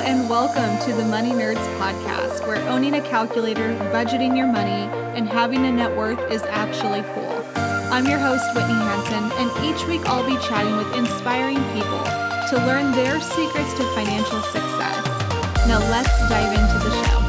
and welcome to the Money Nerds podcast, where owning a calculator, budgeting your money, and having a net worth is actually cool. I'm your host, Whitney Hansen, and each week I'll be chatting with inspiring people to learn their secrets to financial success. Now let's dive into the show.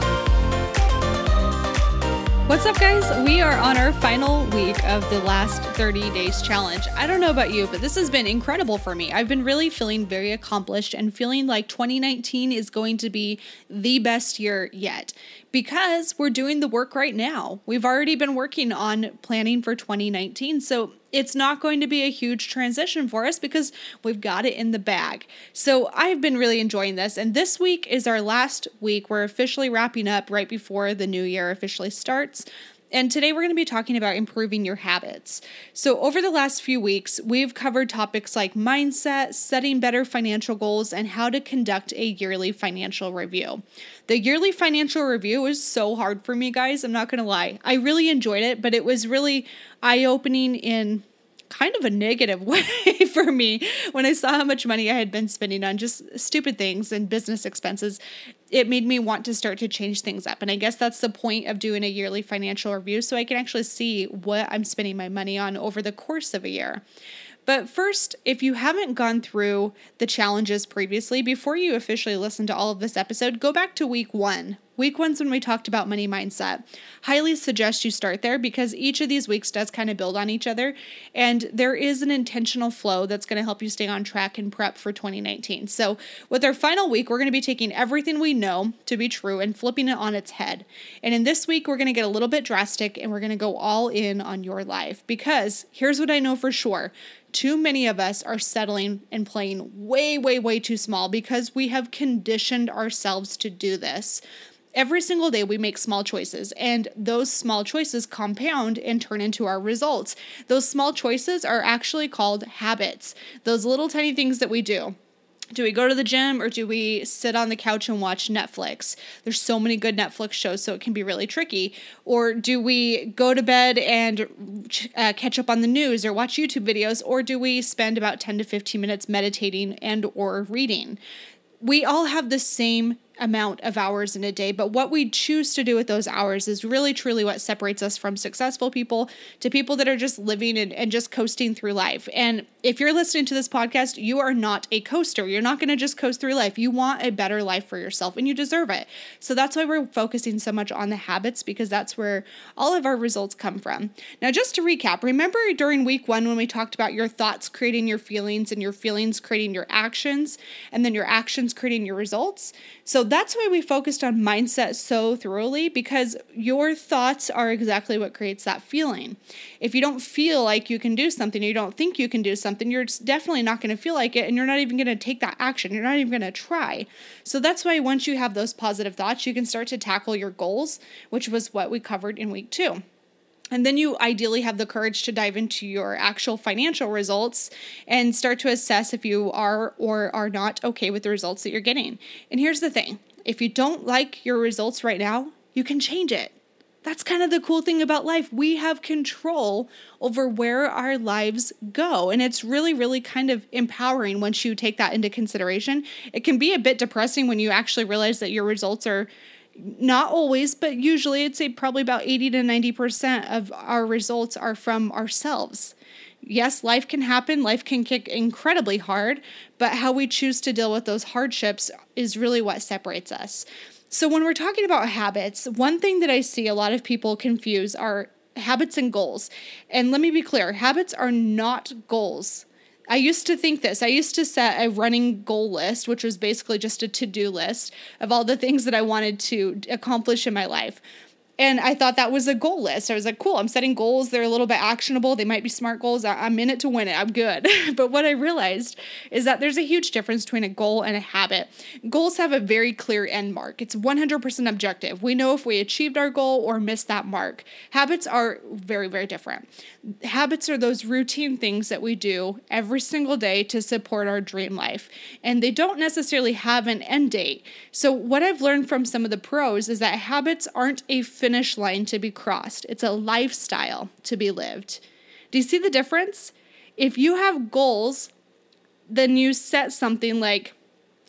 What's up, guys? We are on our final week of the last 30 days challenge. I don't know about you, but this has been incredible for me. I've been really feeling very accomplished and feeling like 2019 is going to be the best year yet because we're doing the work right now. We've already been working on planning for 2019, so it's not going to be a huge transition for us because we've got it in the bag. So I've been really enjoying this, and this week is our last week. We're officially wrapping up right before the new year officially starts. And today we're going to be talking about improving your habits. So over the last few weeks, we've covered topics like mindset, setting better financial goals, and how to conduct a yearly financial review. The yearly financial review was so hard for me, guys. I'm not going to lie. I really enjoyed it, but it was really eye-opening in kind of a negative way for me when I saw how much money I had been spending on just stupid things and business expenses. It made me want to start to change things up. And I guess that's the point of doing a yearly financial review, so I can actually see what I'm spending my money on over the course of a year. But first, if you haven't gone through the challenges previously, before you officially listen to all of this episode, go back to week 1. Week 1's when we talked about money mindset. Highly suggest you start there because each of these weeks does kind of build on each other. And there is an intentional flow that's going to help you stay on track and prep for 2019. So with our final week, we're going to be taking everything we know to be true and flipping it on its head. And in this week, we're going to get a little bit drastic and we're going to go all in on your life because here's what I know for sure. Too many of us are settling and playing way too small because we have conditioned ourselves to do this. Every single day we make small choices, and those small choices compound and turn into our results. Those small choices are actually called habits. Those little tiny things that we do. Do we go to the gym or do we sit on the couch and watch Netflix? There's so many good Netflix shows, so it can be really tricky. Or do we go to bed and catch up on the news or watch YouTube videos? Or do we spend about 10 to 15 minutes meditating and or reading? We all have the same amount of hours in a day, but what we choose to do with those hours is really truly what separates us from successful people to people that are just living and just coasting through life. And if you're listening to this podcast, you are not a coaster. You're not going to just coast through life. You want a better life for yourself and you deserve it. So that's why we're focusing so much on the habits because that's where all of our results come from. Now, just to recap, remember during week 1 when we talked about your thoughts creating your feelings and your feelings creating your actions and then your actions creating your results? So that's why we focused on mindset so thoroughly because your thoughts are exactly what creates that feeling. If you don't feel like you can do something, or you don't think you can do something, you're definitely not going to feel like it and you're not even going to take that action. You're not even going to try. So that's why once you have those positive thoughts, you can start to tackle your goals, which was what we covered in week 2. And then you ideally have the courage to dive into your actual financial results and start to assess if you are or are not okay with the results that you're getting. And here's the thing. If you don't like your results right now, you can change it. That's kind of the cool thing about life. We have control over where our lives go. And it's really kind of empowering once you take that into consideration. It can be a bit depressing when you actually realize that your results are not always, but usually I'd say probably about 80 to 90% of our results are from ourselves. Yes, life can happen. Life can kick incredibly hard, but how we choose to deal with those hardships is really what separates us. So when we're talking about habits, one thing that I see a lot of people confuse are habits and goals. And let me be clear, habits are not goals. I used to think this. I used to set a running goal list, which was basically just a to-do list of all the things that I wanted to accomplish in my life. And I thought that was a goal list. I was like, cool, I'm setting goals. They're a little bit actionable. They might be SMART goals. I'm in it to win it. I'm good. But what I realized is that there's a huge difference between a goal and a habit. Goals have a very clear end mark. It's 100% objective. We know if we achieved our goal or missed that mark. Habits are very different. Habits are those routine things that we do every single day to support our dream life. And they don't necessarily have an end date. So what I've learned from some of the pros is that habits aren't a finish line to be crossed. It's a lifestyle to be lived. Do you see the difference? If you have goals, then you set something like,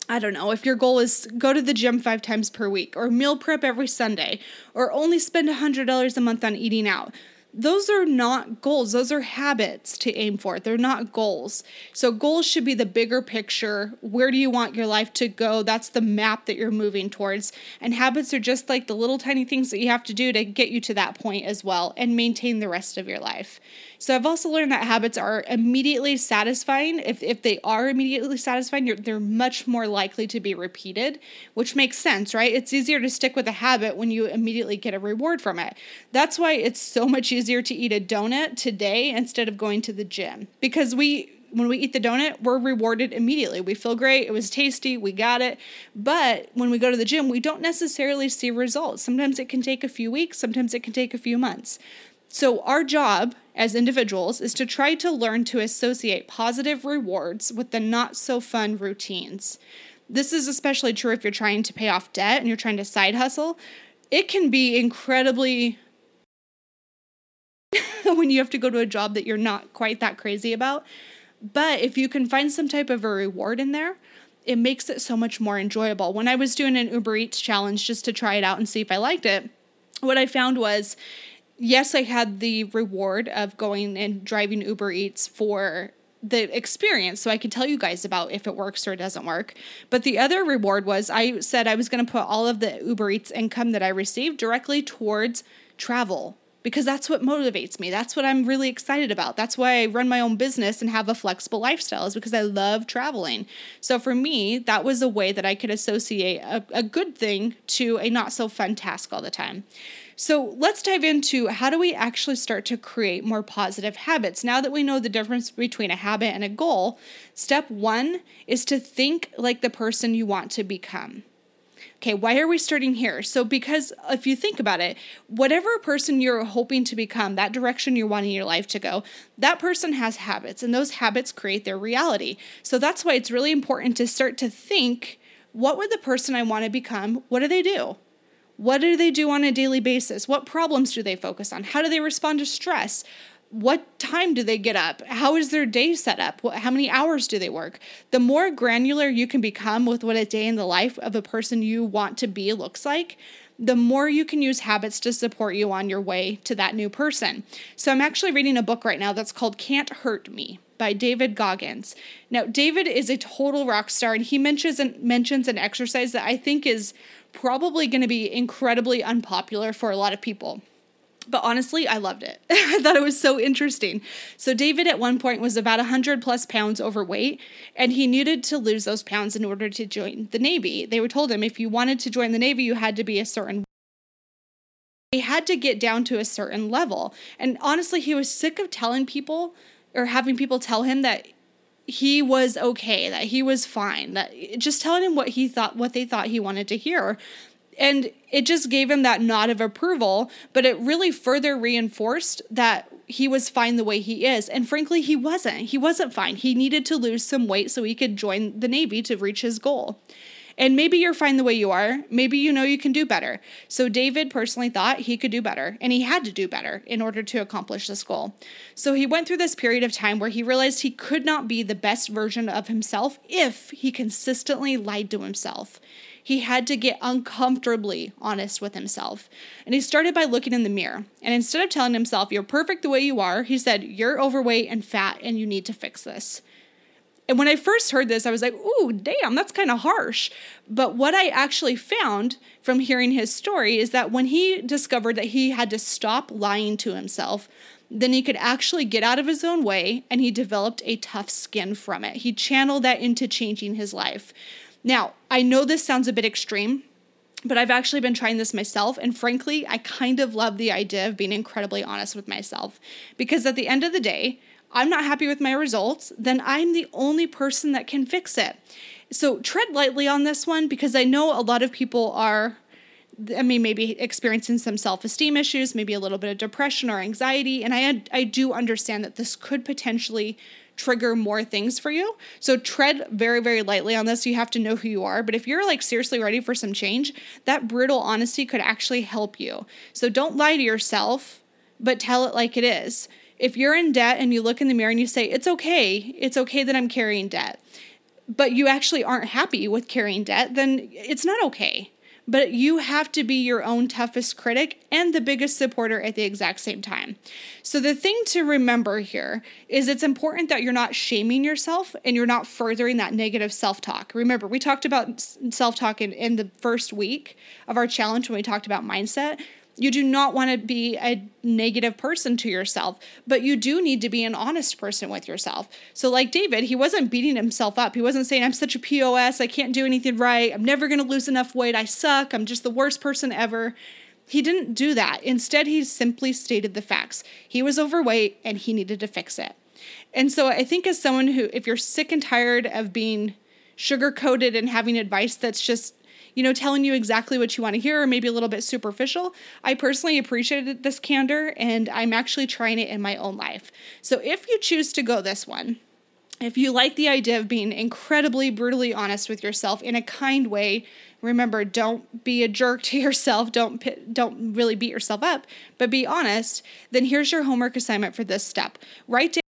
I don't know, if your goal is go to the gym 5 times per week or meal prep every Sunday or only spend $100 a month on eating out. Those are not goals. Those are habits to aim for. They're not goals. So goals should be the bigger picture. Where do you want your life to go? That's the map that you're moving towards. And habits are just like the little tiny things that you have to do to get you to that point as well and maintain the rest of your life. So I've also learned that habits are immediately satisfying. If they are immediately satisfying, they're much more likely to be repeated, which makes sense, right? It's easier to stick with a habit when you immediately get a reward from it. That's why it's so much easier to eat a donut today instead of going to the gym, because when we eat the donut, we're rewarded immediately. We feel great. It was tasty. We got it. But when we go to the gym, we don't necessarily see results. Sometimes it can take a few weeks. Sometimes it can take a few months. So our job as individuals is to try to learn to associate positive rewards with the not so fun routines. This is especially true if you're trying to pay off debt and you're trying to side hustle. It can be incredibly when you have to go to a job that you're not quite that crazy about. But if you can find some type of a reward in there, it makes it so much more enjoyable. When I was doing an Uber Eats challenge just to try it out and see if I liked it, what I found was, yes, I had the reward of going and driving Uber Eats for the experience, so I could tell you guys about if it works or it doesn't work. But the other reward was I said I was going to put all of the Uber Eats income that I received directly towards travel, because that's what motivates me. That's what I'm really excited about. That's why I run my own business and have a flexible lifestyle, is because I love traveling. So for me, that was a way that I could associate a good thing to a not so fun task all the time. So let's dive into how do we actually start to create more positive habits. Now that we know the difference between a habit and a goal, step 1 is to think like the person you want to become. Okay, why are we starting here? So because if you think about it, whatever person you're hoping to become, that direction you're wanting your life to go, that person has habits, and those habits create their reality. So that's why it's really important to start to think, what would the person I want to become, what do they do? What do they do on a daily basis? What problems do they focus on? How do they respond to stress? What time do they get up? How is their day set up? How many hours do they work? The more granular you can become with what a day in the life of a person you want to be looks like, the more you can use habits to support you on your way to that new person. So I'm actually reading a book right now that's called Can't Hurt Me by David Goggins. Now, David is a total rock star, and he mentions an exercise that I think is probably going to be incredibly unpopular for a lot of people. But honestly, I loved it. I thought it was so interesting. So David at one point was about 100 plus pounds overweight, and he needed to lose those pounds in order to join the Navy. They were told him if you wanted to join the Navy, you had to be a certain. He had to get down to a certain level. And honestly, he was sick of telling people or having people tell him that he was okay, that he was fine, that just telling him what they thought he wanted to hear. And it just gave him that nod of approval, but it really further reinforced that he was fine the way he is. And frankly, he wasn't. He wasn't fine. He needed to lose some weight so he could join the Navy to reach his goal. And maybe you're fine the way you are. Maybe you know you can do better. So David personally thought he could do better, and he had to do better in order to accomplish this goal. So he went through this period of time where he realized he could not be the best version of himself if he consistently lied to himself. He had to get uncomfortably honest with himself. And he started by looking in the mirror. And instead of telling himself, you're perfect the way you are, he said, you're overweight and fat and you need to fix this. And when I first heard this, I was like, ooh, damn, that's kind of harsh. But what I actually found from hearing his story is that when he discovered that he had to stop lying to himself, then he could actually get out of his own way, and he developed a tough skin from it. He channeled that into changing his life. Now, I know this sounds a bit extreme, but I've actually been trying this myself. And frankly, I kind of love the idea of being incredibly honest with myself, because at the end of the day, I'm not happy with my results, then I'm the only person that can fix it. So tread lightly on this one, because I know a lot of people are, maybe experiencing some self-esteem issues, maybe a little bit of depression or anxiety. And I do understand that this could potentially trigger more things for you. So tread very, very lightly on this. You have to know who you are. But if you're seriously ready for some change, that brutal honesty could actually help you. So don't lie to yourself, but tell it like it is. If you're in debt and you look in the mirror and you say, it's okay that I'm carrying debt. but you actually aren't happy with carrying debt, then it's not okay. But you have to be your own toughest critic and the biggest supporter at the exact same time. So the thing to remember here is it's important that you're not shaming yourself and you're not furthering that negative self-talk. Remember, we talked about self-talk in the first week of our challenge when we talked about mindset. You do not want to be a negative person to yourself, but you do need to be an honest person with yourself. So like David, he wasn't beating himself up. He wasn't saying, I'm such a POS, I can't do anything right, I'm never going to lose enough weight, I suck, I'm just the worst person ever. He didn't do that. Instead, he simply stated the facts. He was overweight and he needed to fix it. And so I think as someone who, if you're sick and tired of being sugar-coated and having advice that's just telling you exactly what you want to hear, or maybe a little bit superficial, I personally appreciated this candor, and I'm actually trying it in my own life. So if you choose to go this one, if you like the idea of being incredibly, brutally honest with yourself in a kind way, remember, don't be a jerk to yourself, don't really beat yourself up, but be honest, then here's your homework assignment for this step. Write down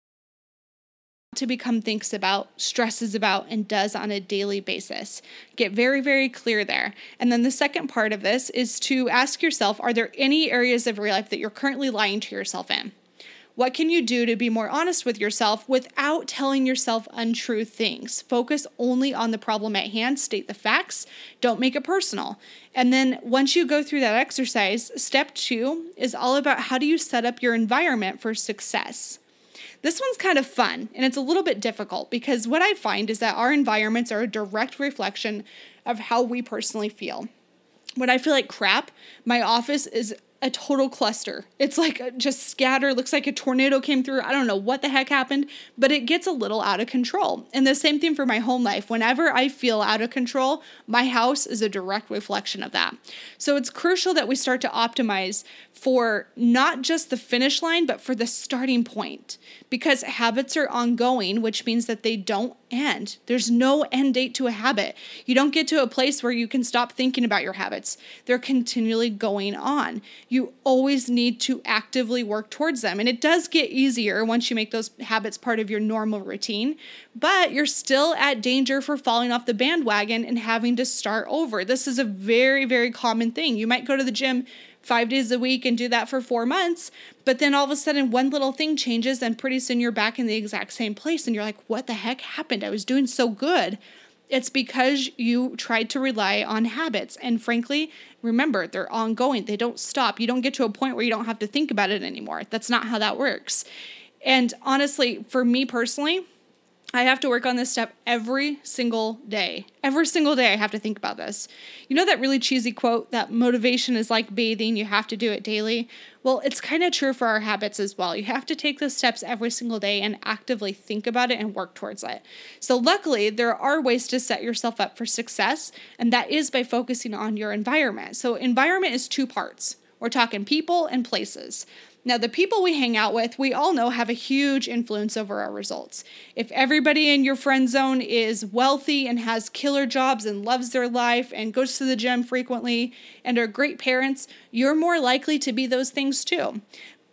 to become thinks about, stresses about, and does on a daily basis. Get very, very clear there. And then the second part of this is to ask yourself, are there any areas of your life that you're currently lying to yourself in? What can you do to be more honest with yourself without telling yourself untrue things? Focus only on the problem at hand, state the facts, don't make it personal. And then once you go through that exercise, step 2 is all about how do you set up your environment for success. This one's kind of fun, and it's a little bit difficult because what I find is that our environments are a direct reflection of how we personally feel. When I feel like crap, my office is a total cluster. It's like just scattered, looks like a tornado came through. I don't know what the heck happened, but it gets a little out of control. And the same thing for my home life. Whenever I feel out of control, my house is a direct reflection of that. So it's crucial that we start to optimize for not just the finish line, but for the starting point, because habits are ongoing, which means that they don't end. There's no end date to a habit. You don't get to a place where you can stop thinking about your habits. They're continually going on. You always need to actively work towards them. And it does get easier once you make those habits part of your normal routine, but you're still at danger for falling off the bandwagon and having to start over. This is a very, very common thing. You might go to the gym 5 days a week and do that for 4 months, but then all of a sudden one little thing changes and pretty soon you're back in the exact same place and you're like, what the heck happened? I was doing so good. It's because you tried to rely on habits. And frankly, remember, they're ongoing. They don't stop. You don't get to a point where you don't have to think about it anymore. That's not how that works. And honestly, for me personally, I have to work on this step every single day. Every single day I have to think about this. You know that really cheesy quote that motivation is like bathing, you have to do it daily? Well, it's kind of true for our habits as well. You have to take those steps every single day and actively think about it and work towards it. So luckily, there are ways to set yourself up for success, and that is by focusing on your environment. So environment is 2 parts. We're talking people and places. Now, the people we hang out with, we all know have a huge influence over our results. If everybody in your friend zone is wealthy and has killer jobs and loves their life and goes to the gym frequently and are great parents, you're more likely to be those things too.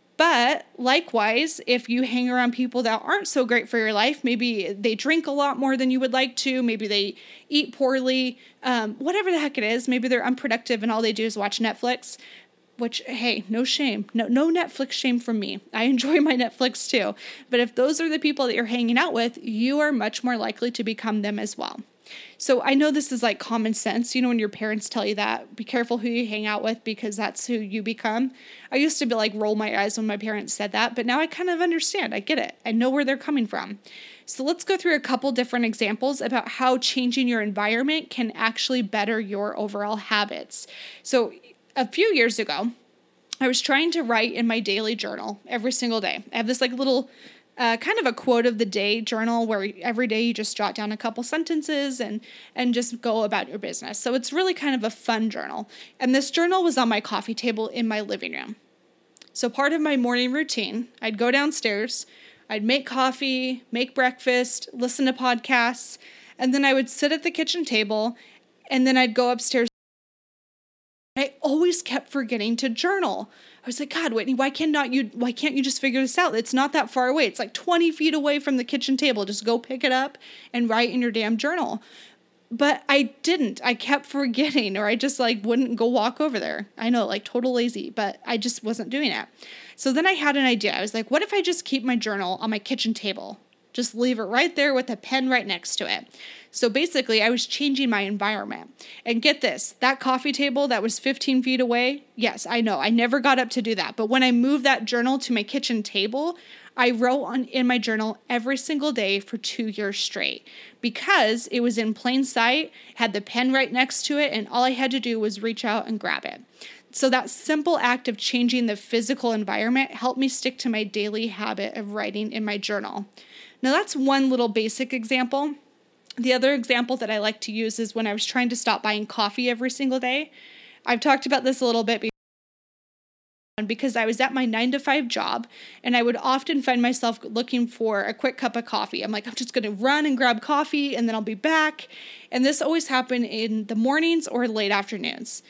But likewise, if you hang around people that aren't so great for your life, maybe they drink a lot more than you would like to, maybe they eat poorly, whatever the heck it is, maybe they're unproductive and all they do is watch Netflix. Which, hey, no shame. No Netflix shame from me. I enjoy my Netflix too. But if those are the people that you're hanging out with, you are much more likely to become them as well. So I know this is like common sense. You know, when your parents tell you that, be careful who you hang out with because that's who you become. I used to be like roll my eyes when my parents said that, but now I kind of understand. I get it. I know where they're coming from. So let's go through a couple different examples about how changing your environment can actually better your overall habits. So a few years ago, I was trying to write in my daily journal every single day. I have this like little kind of a quote of the day journal where every day you just jot down a couple sentences and just go about your business. So it's really kind of a fun journal. And this journal was on my coffee table in my living room. So part of my morning routine, I'd go downstairs, I'd make coffee, make breakfast, listen to podcasts, and then I would sit at the kitchen table and then I'd go upstairs I always kept forgetting to journal. I was like, God, Whitney, why can't you just figure this out? It's not that far away. It's like 20 feet away from the kitchen table. Just go pick it up and write in your damn journal. But I didn't. I kept forgetting, or I just wouldn't go walk over there. I know, total lazy, but I just wasn't doing it. So then I had an idea. I was like, what if I just keep my journal on my kitchen table? Just leave it right there with a pen right next to it. So basically, I was changing my environment. And get this, that coffee table that was 15 feet away, yes, I know, I never got up to do that. But when I moved that journal to my kitchen table, I wrote in my journal every single day for 2 years straight because it was in plain sight, had the pen right next to it, and all I had to do was reach out and grab it. So that simple act of changing the physical environment helped me stick to my daily habit of writing in my journal. Now that's one little basic example. The other example that I like to use is when I was trying to stop buying coffee every single day. I've talked about this a little bit because I was at my 9-to-5 job and I would often find myself looking for a quick cup of coffee. I'm just going to run and grab coffee and then I'll be back. And this always happened in the mornings or late afternoons.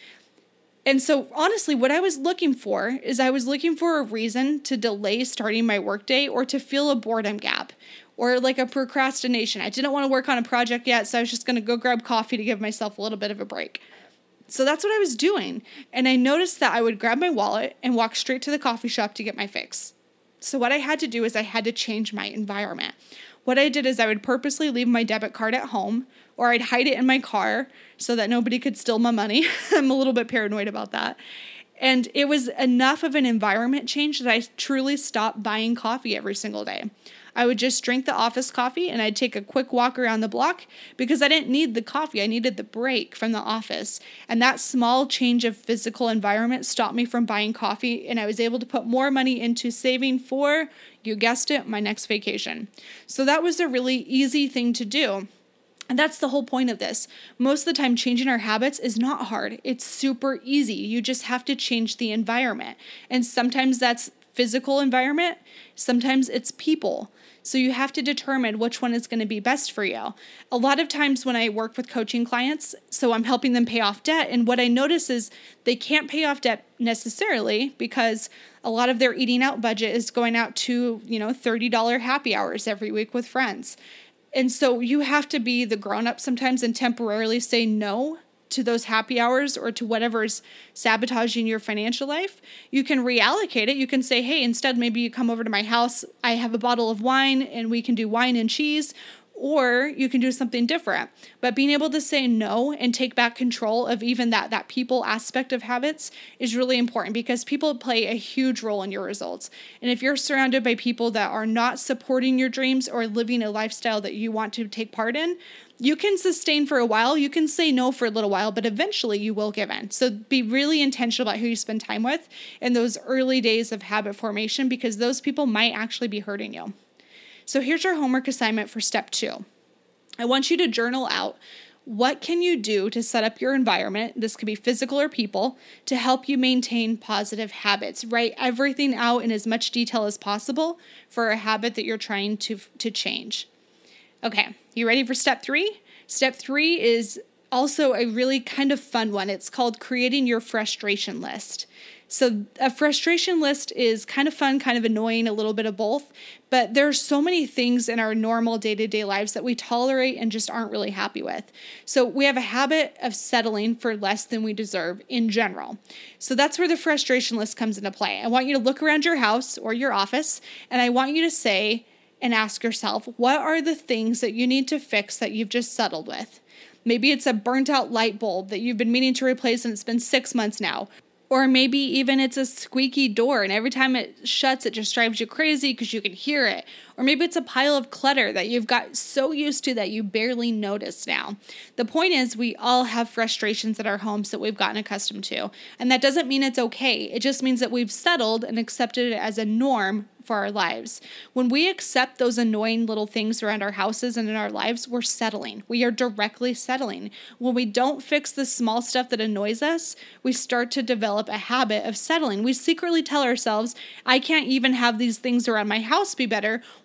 And so honestly, what I was looking for is I was looking for a reason to delay starting my workday or to fill a boredom gap or a procrastination. I didn't want to work on a project yet, so I was just going to go grab coffee to give myself a little bit of a break. So that's what I was doing. And I noticed that I would grab my wallet and walk straight to the coffee shop to get my fix. So what I had to do is I had to change my environment. What I did is I would purposely leave my debit card at home, or I'd hide it in my car so that nobody could steal my money. I'm a little bit paranoid about that. And it was enough of an environment change that I truly stopped buying coffee every single day. I would just drink the office coffee and I'd take a quick walk around the block because I didn't need the coffee. I needed the break from the office. And that small change of physical environment stopped me from buying coffee, and I was able to put more money into saving for, you guessed it, my next vacation. So that was a really easy thing to do. And that's the whole point of this. Most of the time, changing our habits is not hard. It's super easy. You just have to change the environment. And sometimes that's physical environment. Sometimes it's people. So you have to determine which one is going to be best for you. A lot of times when I work with coaching clients, so I'm helping them pay off debt. And what I notice is they can't pay off debt necessarily because a lot of their eating out budget is going out to, $30 happy hours every week with friends. And so you have to be the grown-up sometimes and temporarily say no to those happy hours or to whatever's sabotaging your financial life. You can reallocate it. You can say, hey, instead, maybe you come over to my house. I have a bottle of wine and we can do wine and cheese. Or you can do something different. But being able to say no and take back control of even that people aspect of habits is really important because people play a huge role in your results. And if you're surrounded by people that are not supporting your dreams or living a lifestyle that you want to take part in, you can sustain for a while, you can say no for a little while, but eventually you will give in. So be really intentional about who you spend time with in those early days of habit formation because those people might actually be hurting you. So here's your homework assignment for step 2. I want you to journal out what can you do to set up your environment, this could be physical or people, to help you maintain positive habits. Write everything out in as much detail as possible for a habit that you're trying to change. Okay, you ready for step 3? Step 3 is also a really kind of fun one. It's called creating your frustration list. So a frustration list is kind of fun, kind of annoying, a little bit of both, but there's so many things in our normal day-to-day lives that we tolerate and just aren't really happy with. So we have a habit of settling for less than we deserve in general. So that's where the frustration list comes into play. I want you to look around your house or your office, and I want you to say and ask yourself, what are the things that you need to fix that you've just settled with? Maybe it's a burnt out light bulb that you've been meaning to replace and it's been 6 months now. Or maybe even it's a squeaky door and every time it shuts, it just drives you crazy because you can hear it. Or maybe it's a pile of clutter that you've got so used to that you barely notice now. The point is we all have frustrations at our homes that we've gotten accustomed to. And that doesn't mean it's okay. It just means that we've settled and accepted it as a norm for our lives. When we accept those annoying little things around our houses and in our lives, we're settling. We are directly settling. When we don't fix the small stuff that annoys us, we start to develop a habit of settling. We secretly tell ourselves, I can't even have these things around my house be better.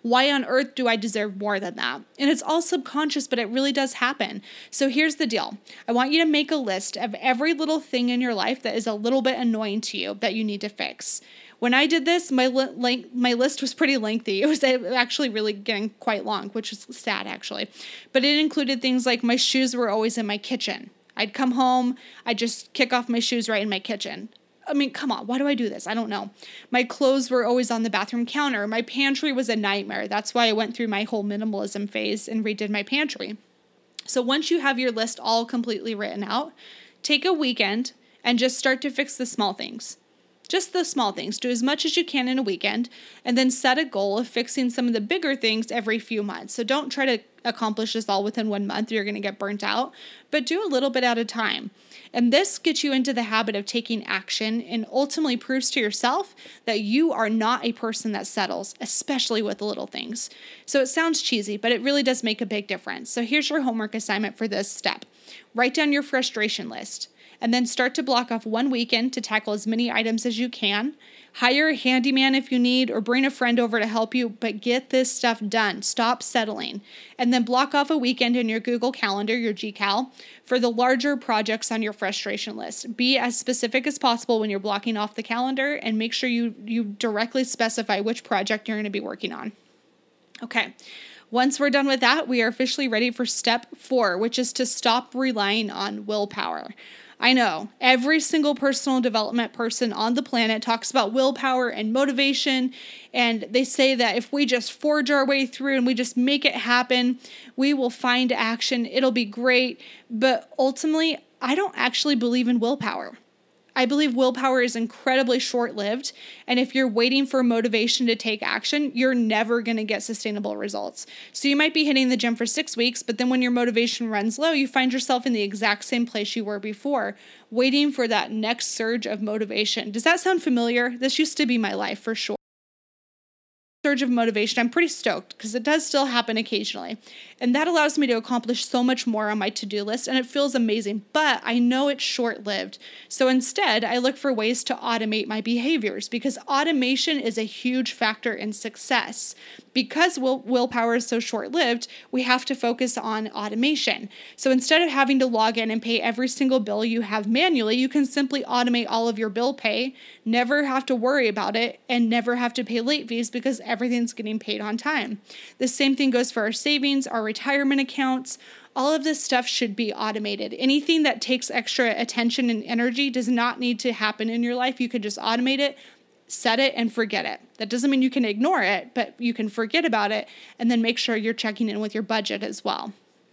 Why on earth do I deserve more than that? And it's all subconscious, but it really does happen. So here's the deal. I want you to make a list of every little thing in your life that is a little bit annoying to you that you need to fix. When I did this, my list was pretty lengthy. It was actually really getting quite long, which is sad actually. But it included things like my shoes were always in my kitchen. I'd come home, I'd just kick off my shoes right in my kitchen. I mean, come on, why do I do this? I don't know. My clothes were always on the bathroom counter. My pantry was a nightmare. That's why I went through my whole minimalism phase and redid my pantry. So once you have your list all completely written out, take a weekend and just start to fix the small things. Just the small things. Do as much as you can in a weekend, and then set a goal of fixing some of the bigger things every few months. So don't try to accomplish this all within 1 month. You're going to get burnt out, but do a little bit at a time. And this gets you into the habit of taking action and ultimately proves to yourself that you are not a person that settles, especially with the little things. So it sounds cheesy, but it really does make a big difference. So here's your homework assignment for this step. Write down your frustration list. And then start to block off 1 weekend to tackle as many items as you can. Hire a handyman if you need, or bring a friend over to help you, but get this stuff done. Stop settling. And then block off a weekend in your Google Calendar, your GCal, for the larger projects on your frustration list. Be as specific as possible when you're blocking off the calendar, and make sure you directly specify which project you're going to be working on. Okay. Once we're done with that, we are officially ready for step 4, which is to stop relying on willpower. I know every single personal development person on the planet talks about willpower and motivation, and they say that if we just forge our way through and we just make it happen, we will find action. It'll be great. But ultimately, I don't actually believe in willpower. I believe willpower is incredibly short-lived, and if you're waiting for motivation to take action, you're never going to get sustainable results. So you might be hitting the gym for 6 weeks, but then when your motivation runs low, you find yourself in the exact same place you were before, waiting for that next surge of motivation. Does that sound familiar? This used to be my life for sure. Surge of motivation, I'm pretty stoked because it does still happen occasionally. And that allows me to accomplish so much more on my to-do list, and it feels amazing, but I know it's short-lived. So instead, I look for ways to automate my behaviors, because automation is a huge factor in success. Because willpower is so short-lived, we have to focus on automation. So instead of having to log in and pay every single bill you have manually, you can simply automate all of your bill pay, never have to worry about it, and never have to pay late fees because everything's getting paid on time. The same thing goes for our savings, our retirement accounts. All of this stuff should be automated. Anything that takes extra attention and energy does not need to happen in your life. You could just automate it, set it, and forget it. That doesn't mean you can ignore it, but you can forget about it, and then make sure you're checking in with your budget as well.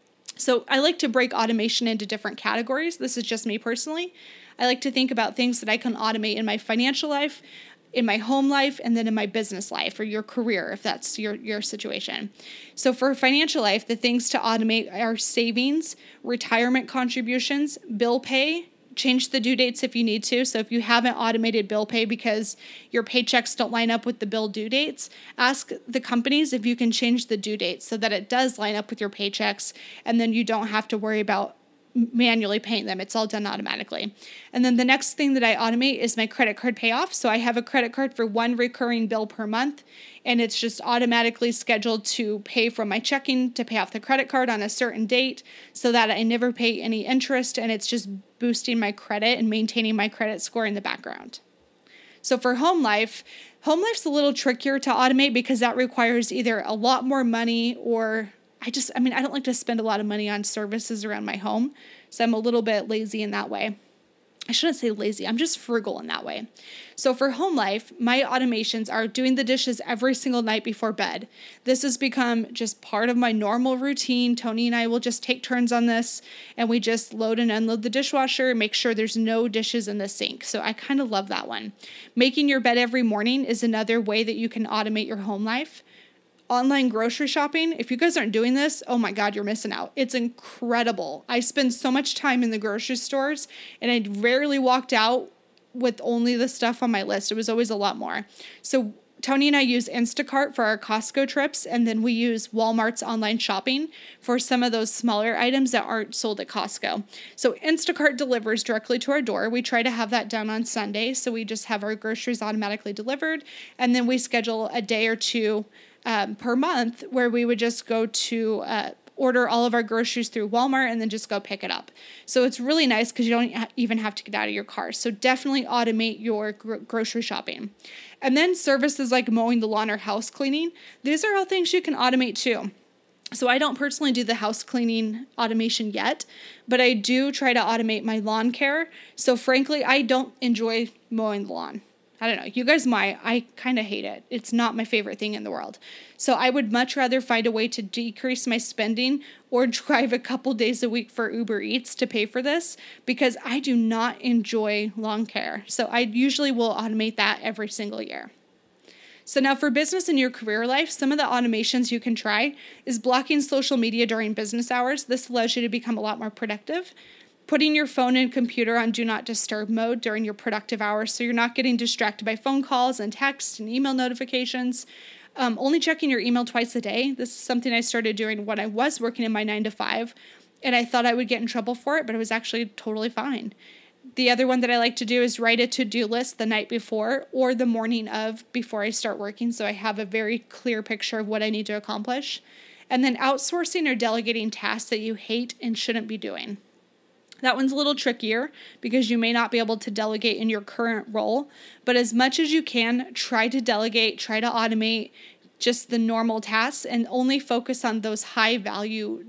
So I like to break automation into different categories. This is just me personally. I like to think about things that I can automate in my financial life, in my home life, and then in my business life or your career, if that's your situation. So for financial life, the things to automate are savings, retirement contributions, bill pay. Change the due dates if you need to. So if you haven't automated bill pay because your paychecks don't line up with the bill due dates, ask the companies if you can change the due dates so that it does line up with your paychecks, and then you don't have to worry about manually paying them. It's all done automatically. And then the next thing that I automate is my credit card payoff. So I have a credit card for one recurring bill per month, and it's just automatically scheduled to pay from my checking to pay off the credit card on a certain date so that I never pay any interest, and it's just boosting my credit and maintaining my credit score in the background. So for home life's a little trickier to automate because that requires either a lot more money or I don't like to spend a lot of money on services around my home, so I'm a little bit lazy in that way. I shouldn't say lazy, I'm just frugal in that way. So for home life, my automations are doing the dishes every single night before bed. This has become just part of my normal routine. Tony and I will just take turns on this, and we just load and unload the dishwasher and make sure there's no dishes in the sink. So I kind of love that one. Making your bed every morning is another way that you can automate your home life. Online grocery shopping, if you guys aren't doing this, oh my God, you're missing out. It's incredible. I spend so much time in the grocery stores, and I rarely walked out with only the stuff on my list. It was always a lot more. So Tony and I use Instacart for our Costco trips, and then we use Walmart's online shopping for some of those smaller items that aren't sold at Costco. So Instacart delivers directly to our door. We try to have that done on Sunday, so we just have our groceries automatically delivered, and then we schedule a day or two per month where we would just go to order all of our groceries through Walmart and then just go pick it up. So it's really nice because you don't even have to get out of your car. So definitely automate your grocery shopping. And then services like mowing the lawn or house cleaning. These are all things you can automate too. So I don't personally do the house cleaning automation yet, but I do try to automate my lawn care. So frankly, I don't enjoy mowing the lawn. I don't know. You guys might. I kind of hate it. It's not my favorite thing in the world. So I would much rather find a way to decrease my spending or drive a couple days a week for Uber Eats to pay for this because I do not enjoy lawn care. So I usually will automate that every single year. So now for business and your career life, some of the automations you can try is blocking social media during business hours. This allows you to become a lot more productive. Putting your phone and computer on do not disturb mode during your productive hours so you're not getting distracted by phone calls and texts and email notifications. Only checking your email twice a day. This is something I started doing when I was working in my 9-to-5, and I thought I would get in trouble for it, but it was actually totally fine. The other one that I like to do is write a to-do list the night before or the morning of before I start working so I have a very clear picture of what I need to accomplish. And then outsourcing or delegating tasks that you hate and shouldn't be doing. That one's a little trickier because you may not be able to delegate in your current role, but as much as you can, try to delegate, try to automate just the normal tasks and only focus on those high value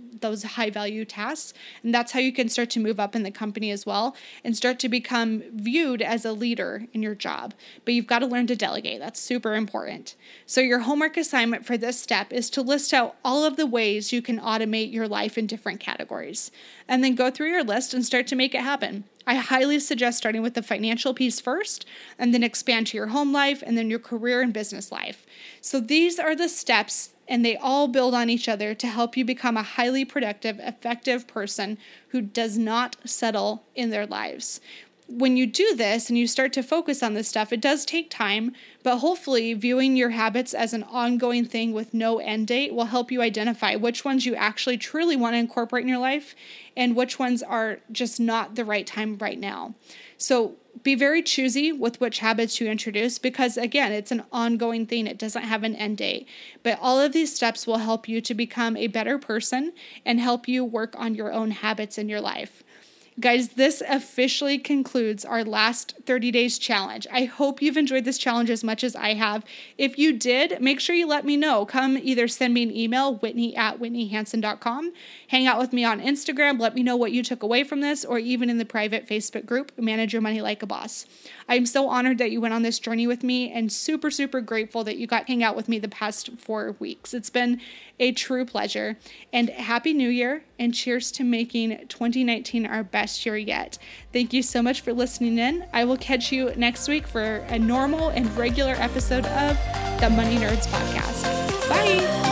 tasks. And that's how you can start to move up in the company as well and start to become viewed as a leader in your job. But you've got to learn to delegate. That's super important. So your homework assignment for this step is to list out all of the ways you can automate your life in different categories. And then go through your list and start to make it happen. I highly suggest starting with the financial piece first and then expand to your home life and then your career and business life. So these are the steps and they all build on each other to help you become a highly productive, effective person who does not settle in their lives. When you do this and you start to focus on this stuff, it does take time, but hopefully viewing your habits as an ongoing thing with no end date will help you identify which ones you actually truly want to incorporate in your life and which ones are just not the right time right now. So be very choosy with which habits you introduce because, again, it's an ongoing thing. It doesn't have an end date. But all of these steps will help you to become a better person and help you work on your own habits in your life. Guys, this officially concludes our last 30 days challenge. I hope you've enjoyed this challenge as much as I have. If you did, make sure you let me know. Come either send me an email, whitney@whitneyhansen.com, hang out with me on Instagram, let me know what you took away from this, or even in the private Facebook group, Manage Your Money Like a Boss. I'm so honored that you went on this journey with me and super, super grateful that you got to hang out with me the past 4 weeks. It's been a true pleasure. And Happy New Year and cheers to making 2019 our best year yet. Thank you so much for listening in. I will catch you next week for a normal and regular episode of the Money Nerds Podcast. Bye.